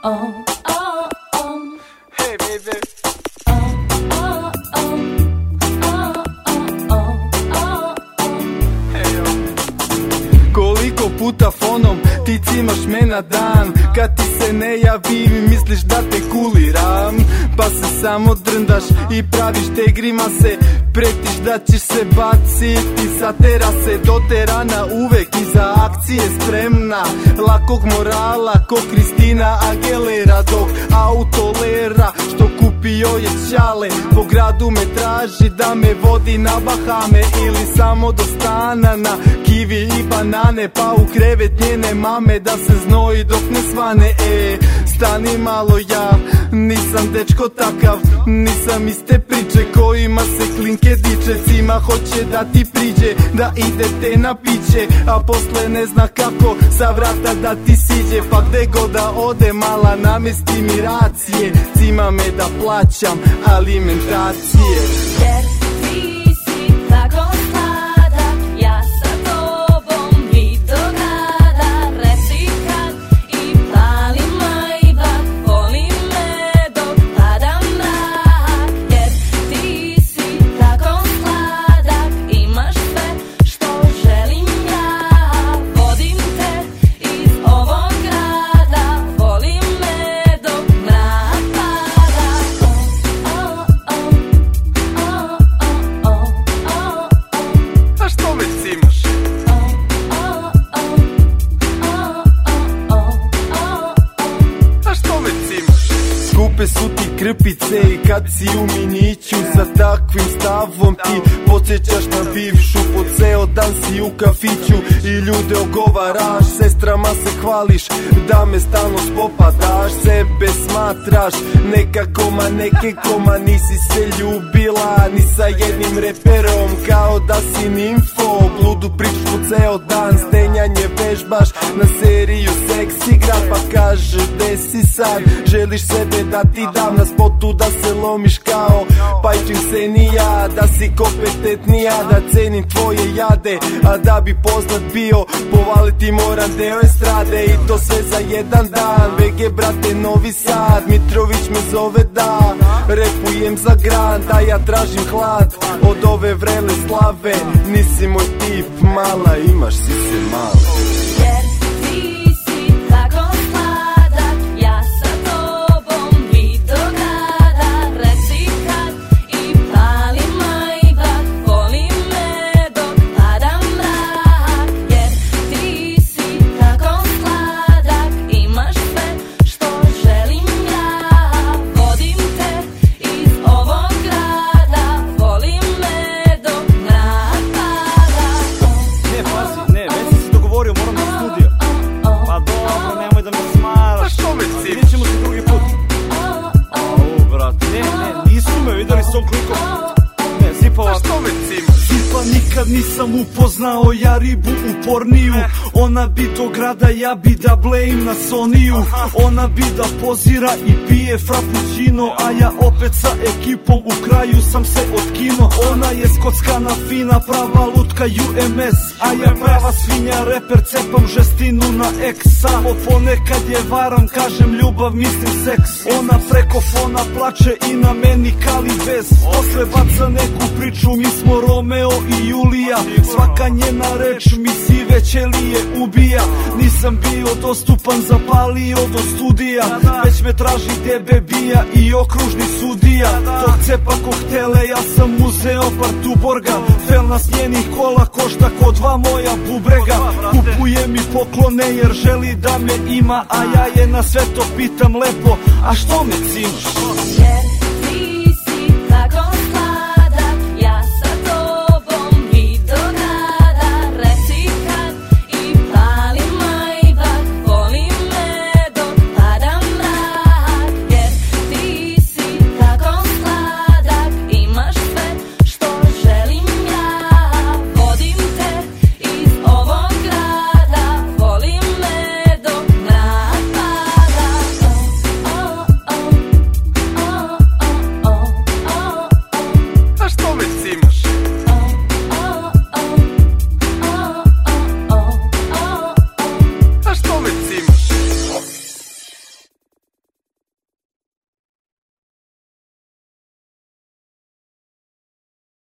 Hey baby. Koliko puta fonom ti cimaš me na dan, kad ti se ne javim misliš da te kuliram, pa se samo drndaš i praviš te grimase, pretiš da ćeš se baciti sa terase, doterana uvek iza akcije spremna, lakog morala ko Kristina Aguilera, dok autolera što kupio je čale, po gradu me traži da me vodi na Bahame ili samo do stana na kivi i banane, pa u krevet njene mame da se znoji dok ne svane. Stani malo, ja nisam dečko takav, nisam iz te priče kojima se klinke diče, cima hoće da ti priđe, da idete na piće, a posle ne zna kako sa vrata da ti siđe, pa gde god da ode mala namesti mi racije, cima me da plaćam alimentacije. Jer ti si tako sladak, ja sa tobom i do grada, reci kad i pali majbak, voli me dok pada mrak. Jer ti si tako sladak, imaš sve što želim ja, vodim te iz ovog grada, voli me dok mrak pada. A što već cimaš? A što već cimaš? Skupe su ti krpice i kad si u miniću, sa takvim stavom ti podsjećaš na bivšu, po ceo dan si u kafiću i ljude ogovaraš, sestrama se hvališ da me stalno spopadaš, sebe smatraš nekako nekekoma, nisi se ljubila ni sa jednim reperom, kao da si nimfo, bludu priču ceo dan, stenjanje vežbaš na seriju Seks igra, pa kaže gde si sad, želiš sebe da ti dam na spotu, da se lomiš kao Pajčin Senija, da si kompetentnija, da cenim tvoje jade, a da bi poznat bio povaliti moram deo estrade, i to sve za jedan dan. VG brate Novi Sad, Mitrović me zove da repujem za grand, a ja tražim hlad od ove vrele slave, nisi moj tip mala, imaš si se malo. Jer ti si tako sladak, ja sa tobom i do grada, reci kad i pali majbak, voli me dok pada mrak. Jer ti si tako sladak, imaš sve što želim ja, vodim te iz ovog grada, voli me dok mrak pada. Ne, pazi, ne, već si se dogovorio, moram do studija. Pa dobro, nemoj da me smaraš. A što već cimaš? Vidjet ćemo se drugi put. Au, brate, ne, nisu me videli s tom klikom. Ne, zipa A ovako. što već cimaš? Zipa nikad nisam upoznao, ja ribu uporniju. Ona bi do grada, ja bi da blejim na Soniju. Ona bi da pozira i pije frappuccino, a ja opet sa ekipom u kraju sam se otkino. Ona je skockana fina, prava lutka UMS, a ja prava svinja, reper, cepam žestinu na X. Samo ponekad je varam, kažem ljubav, mislim seks. Ona preko fona plače i na meni kali bez. Posle baca neku priču, mi smo Romeo i Julija. Svaka njena reč mi sive ćelije ubija. Nisam bio dostupan, zapalio do studija, već me traži tebe bija i okružni sudija. Dok cepa koktele, ja sam uzeo par Tuborga, felna s njenih kola košta ko dva moja bubrega. Kupuje mi poklone jer želi da me ima, a ja je na sve to pitam lepo, a što me cimaš? Jer